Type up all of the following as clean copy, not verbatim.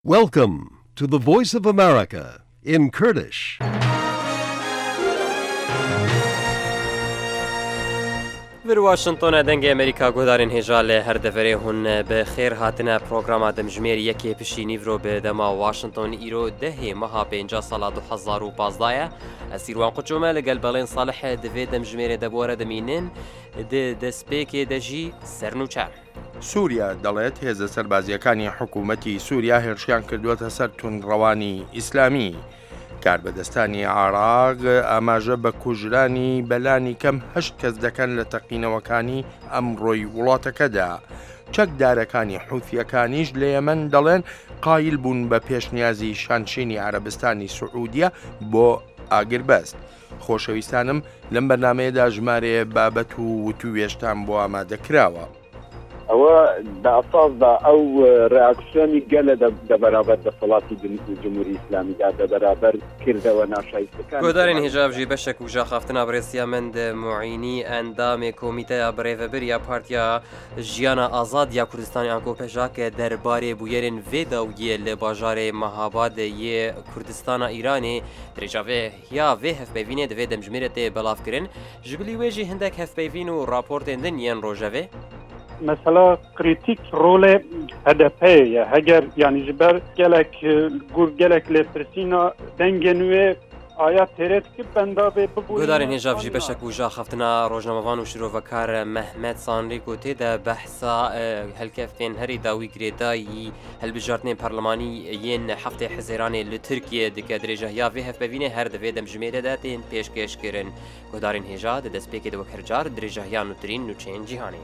Welcome to the Voice of America in Kurdish. در واشنطن دنگ امریکا گودارین هجال هر دفره هن به خیر هاتنا پروگرام دمجمیر یکی پشی نیورو به دما واشنطن ایرو ده ماها 5 سال 2015 اسیروان قجومه لگل بلین صالح دوی دمجمیر دبوره دمینن دسپیکی دجی سرنوچه سووریا دەڵێت هێزە سەربازیەکانی حکوومەتی سووریا هێرشیان کردووەتە سەر تونڕەوانی ئیسلامی. کاربەدەستانی عێراق ئاماژە بە کوژرانی بەلانی کەم 8 کەس دەکەن لە تەقینەوەکانی ئەمڕۆی وڵاتەکەدا. چەکدارەکانی حوثیەکانیش لە یەمەن دەڵێن قایل بوون بە پێشنیازی شانشینی عەرەبستانی سوعودیە بۆ ئاگربەست. خۆشەویستانم لەم بەرنامەیەدا ژمارەیە بابەت و وتووێشتان بۆ ئامادەکراوە. ئەوە داسازدا ئەو ڕاکسیۆنی گەلە دەبەرابەر دەسەڵاتی جمهوری ئیسلامیدا دەبەرابەر کردەوە ناشایستەکان گۆدارین هێژابژی بەشێک و ژاخافتنا بڕێسیامەند معینی ئەندامێ کۆمیتەیە بڕێڤەبر یا پارتیا ژیانە ئازاد یا کوردستانی ئانکۆپێژاکە دەربارێ بوویەرن vێدا و یە لە باژارێ مەهاباد یە کوردستانە ئیرانێ درێژاوێ یا vê hevpeyvînê divê demjimêrê tê belavkirin ji bilî wê jî hindek hevpeyvîn û raportên din yên rojevê مثلا کریتیک رول هدفه هگر یعنی جبر گلک گور گلک لپرسینا دنگنوی آیات ترت که بندا به ببوی گودارین هجاب جی بشک و جا خفتنا روزنامه‌وان و شروعکار محمد سانری گوته ده بحثا هلکفتین هری داوی گریدایی هلبجارتن پارلمانی ین هفته حزیران لترکیه دکه درجه یا وی هف ببینه هر دوی دمجمیر داتین پیشکش کردن گودارین هجاب ده دسپیک دو کرجار درجه یا نوترین نوچین جهانی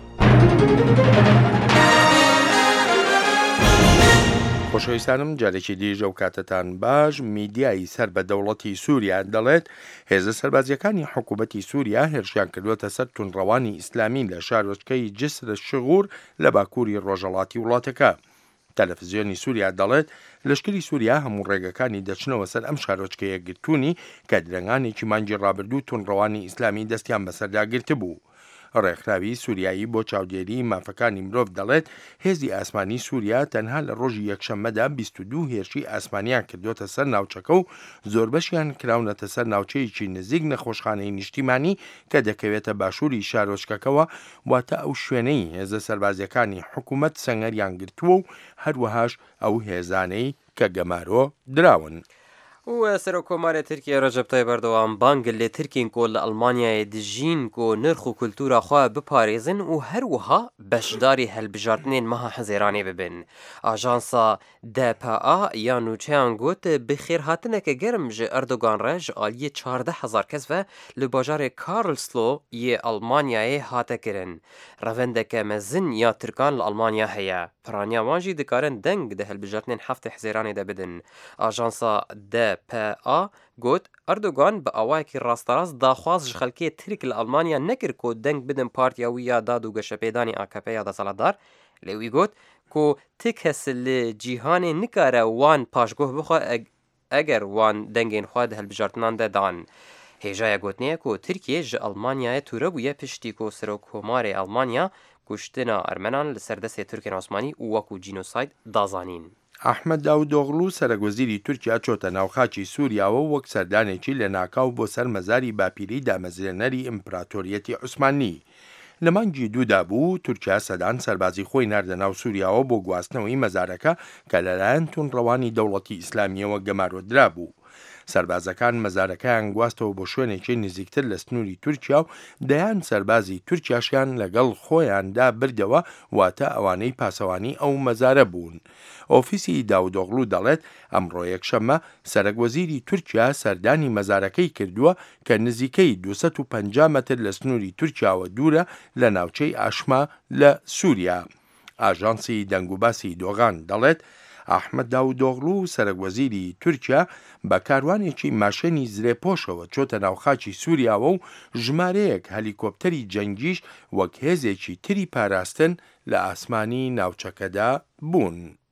خۆشەویستانم جارێکی دیژە و کاتتان باش. میدیایی سەر بە دەوڵەتی سووریا دەڵێت هێزە سەربازیەکانی حکوومەتی سووریا هێرشیان کردووەتە سەر تونڕەوانی ئیسلامی لە شارۆچکەی جسر شغور لە باکووری ڕۆژهەڵاتی وڵاتەکە. تەلەڤیزیۆنی سووریا دەڵێت لەشکری سووریا هەموو ڕێگەکانی دەچنەوە سەر ئەم شارۆچکەیە گرتوونی کە درەنگانێکی مانگی ڕابردوو تونڕەوانی ئیسلامی دەستیان بەسەردا گرت بوو. ڕێکخراوی سووریایی بۆ چاودێری مافەکانی مرۆڤ دەڵێت هێزی ئاسمانی سووریا تەنها لە ڕۆژی یەکشەممەدا 22 هێرشی ئاسمانیان کردوتە سەر ناوچەکە و زۆربەشیان کراونەتە سەر ناوچەیەکی نزیک نەخۆشخانەی نیشتیمانی کە دەکەوێتە باشووری شارۆچکەکەەوە واتە ئەو شوێنەی هێزە سەربازیەکانی حکوومەت سەنگەریان گرتووە و هەروەهاش ئەو هێزانەی کە گەمارۆ دراون. و سەرۆک کۆمارێ تورکیە ڕەجەب تایب ئەردۆغان بانگ لێ ترکین کۆ لە ئەڵمانیایە دژین کۆ نرخ و کولتورا خوا بپارێزن و هەروەها بەشداری هەلبژاردنێن مەها حەزێرانێ ببن. ئاژانسا دپا یا نوچەیان گوت بخێرهاتنەکە گەرم ji ئەردۆغان ڕێ ji aliyê 14,000 kes ve li bajarê Karlsruhe yê Almanyayê hate kirin. Revendeke mezin ya Tirkan li Almanya heye. Piraniya wan jî dikarin deng di helbijardinên heftê hezêranê de bidin. Ajansa DPA got Erdogan bi awayekî rasterast daxwaz ji xelkê Tirk li Almanya nekir ku deng bidin partiya wî ya dad û geşepêdanê AKP ya desaletdar. Lê wî got ku ti kes li cîhanê nikare wan paşgoh bixwe eger wan dengên xwe di helbijartinan de dan. Hêjaya gotinê ku Tirkiye ji Almanyayê tûre bûye piştî ku Serokkomarê Almanya kuştina Ermenan li ser destê Tirkên Osmanî û wekû jînosayîd dazanîn. ئەحمەد داودۆغڵو سەرۆکوەزیری تورکیا چۆتە ناوخاکی سووریاوە وەک سەردانێکی لە ناکاو بۆ سەر مەزاری باپیری دامەزرێنەری ئیمپراتۆریەتی عوسمانی. لە مانگی دوودا بوو تورکیا سەدان سەربازی خۆی ناردە ناو سووریاوە بۆ گواستنەوەی مەزارەکە کە لەلایەن تونڕەوانی دەوڵەتی ئیسلامیەوە گەمارۆدرا بوو. سەربازەکان مەزارەکەیان گواستەوە بۆ شوێنێکی نزیکتر لە سنووری تورکیا و دەیان سەربازی تورکیاشیان لەگەڵ خۆیاندا بردەوە واتە ئەوانەی پاسەوانی ئەو مەزارە بوون. ئۆفیسی داودۆغڵو دەڵێت ئەمڕۆ یەکشەممە سەرۆکوەزیری تورکیا سەردانی مەزارەکەی کردووە کە نزیکەی 250 مەتر لە سنووری تورکیاوە دوورە لە ناوچەی ئاشما لە سووریا. ئاژانسی دەنگوباسی دۆغان دەڵێت ئەحمەد داودۆغڵو سەرۆکوەزیری تورکیا بە کاروانێکی ماشێنی زرێپۆشەوە چۆتە ناوخاکی سووریاوە و ژمارەیەک هەلیکۆپتەری جەنگیش وەک هێزێکی تری پاراستن لە ئاسمانی ناوچەکەدا بوون.